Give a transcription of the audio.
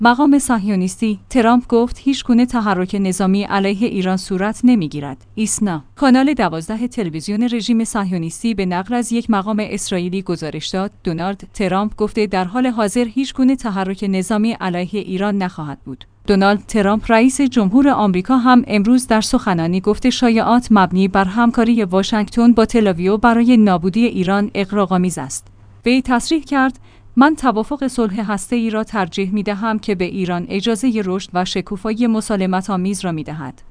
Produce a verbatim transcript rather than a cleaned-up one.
مقام صهیونیستی: ترامپ گفت هیچگونه تحرک نظامی علیه ایران صورت نمیگیرد. ایسنا. کانال دوازده تلویزیون رژیم صهیونیستی به نقل از یک مقام اسرائیلی گزارش داد دونالد ترامپ گفته در حال حاضر هیچگونه تحرک نظامی علیه ایران نخواهد بود. دونالد ترامپ رئیس جمهور آمریکا هم امروز در سخنانی گفته شایعات مبنی بر همکاری واشنگتن با تل‌آویو برای نابودی ایران اغراق‌آمیز است. وی تصریح کرد: من توافق صلح هسته‌ای را ترجیح می‌دهم که به ایران اجازه رشد و شکوفایی مسالمت‌آمیز را می‌دهد.